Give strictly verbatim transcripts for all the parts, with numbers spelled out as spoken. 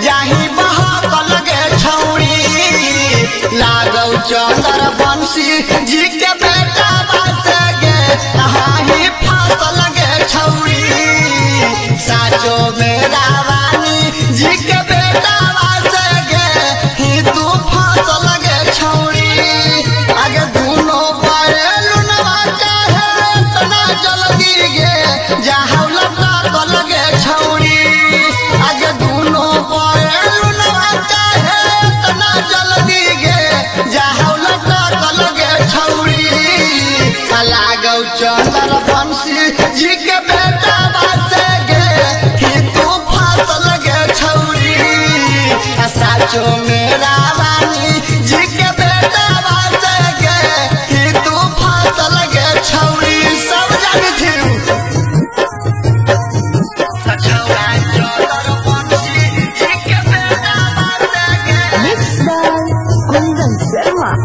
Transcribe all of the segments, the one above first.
जाही बहक लगे छौड़ी लागौ चंदर बंसी जी के बेटा बस गे हाही फास लगे छौड़ी साचो मेरा वानी जी के बेटा बस गे ही तू फास लगे छौड़ी आगे दोनों पाए लुनवा चाहे तना जल्दी गे जहाँ लगा लगे छौड़ी आगे दोनों पाए लुनवा चाहे तना जल्दी गे जहाँ लगा लगे छौड़ी लागौ चंदर बंसी जी के बेटा बस गे ही तू फास लगे छौड़ी साचो मेरा वानी जी के बेटा बस गे ही तू फास लगे छौड़ी सब जानी थी Mixed by Kundan Sharma.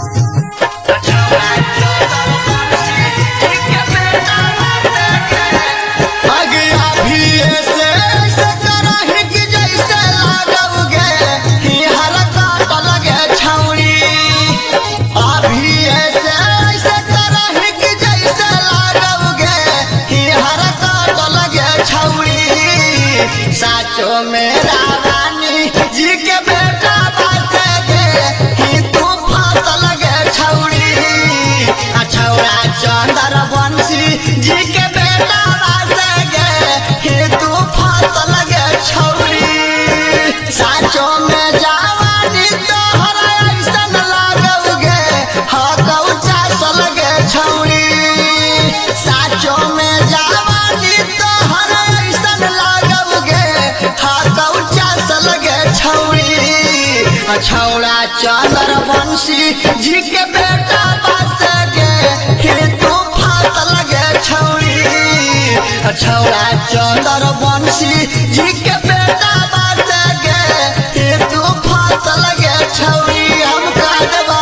आगे अभी ऐसे ऐसे करही कि जैसे लागोगे ही हरकत लगे छौड़ी अभी ऐसे ऐसे करही कि जैसे लागोगे ही हरकत लगे छौड़ी साचो मेरा रानी जी के बेटा बस गे ही तू फास लगे छौड़ी छौड़ा चंदर बंसी जी के बेटा बस गे ही तू फास लगे छौड़ी साचो में जवानी तोहर ऐसन लागोगे हकौ चास लगे छौड़ी साचो में जवानी तोहर ऐसन लागोगे हकौ चास लगे छौड़ी छौड़ा चंदर बंसी जी के बेटा बस गे ही तू फास लगे छौड़ी छौड़ा चंदर बंसी जी के बेटा बस गे ही तू फास लगे छौड़ी हम कह देबौ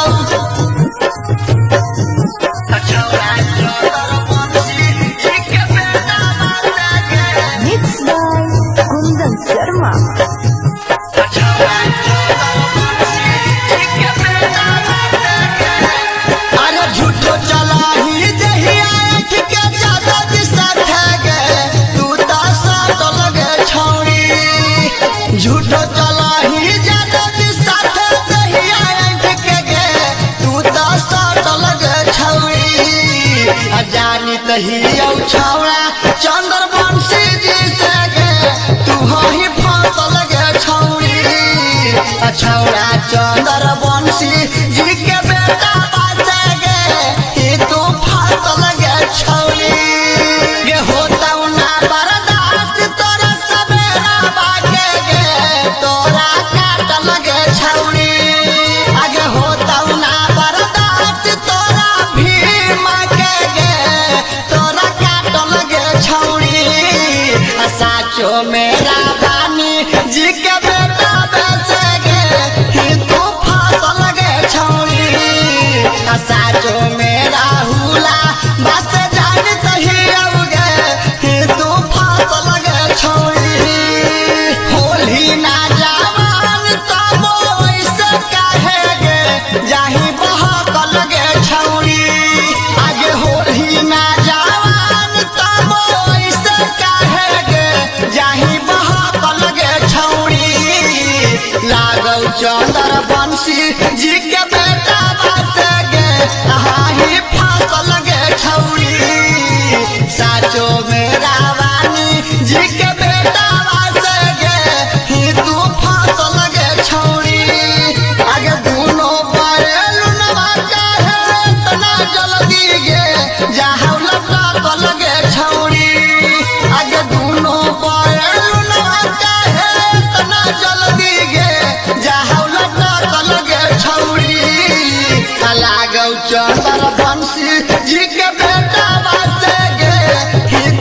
छौड़ा चंदर बंसी जी के बेटा बस गे Mixed by Kundan Sharma. अरे झूठो चला ही दहिया ठीक के ज्यादा दिशा थे गे तू तो साथ लगे छौड़ी झूठो चला ही ज्यादा दिशा थे दहिया ठीक के गे तू तो साथ लगे छौड़ी अजानी तही औ छौड़ा चंदर बंसी जी से गे तू ही फास लगे छौड़ी छौड़ा चंदर बंसी जी के बेटा बस गे ही तू फास लगे छौड़ी गे होता ना बर्दाश्त तोरा सवेरा बाके गे तोरा काट लगे छौड़ी आगे होता ना बर्दाश्त तोरा भीम के गे तोरा काट लगे छौड़ी साचो मेरा रानी जी के बेटा बस गे ही तू फास लगे छौड़ी साचो मेरा हुला बस जान तही औगे ही तू फास लगे छौड़ी होली ना जवान तब ऐसे कहे गे जाही बहक लगे छौड़ी आगे होली ना जवान तब ऐसे कहे गे जाही बहक लगे छौड़ी लागौ चंदर बंसी जी के बेटा बस गे हाही फास लगे छौड़ी साचो मेरा वानी जी के बेटा बस गे ही तू फास लगे छौड़ी आगे दोनों पाए लुनवा चाहे तना जल्दी गे जहाँ लगा लगे छौड़ी आगे दोनों पाए लुनवा चाहे तना जल्दी गे जहाँ लगा लगे छौड़ी लागौ चंदर बंसी जी के बेटा बस गे ही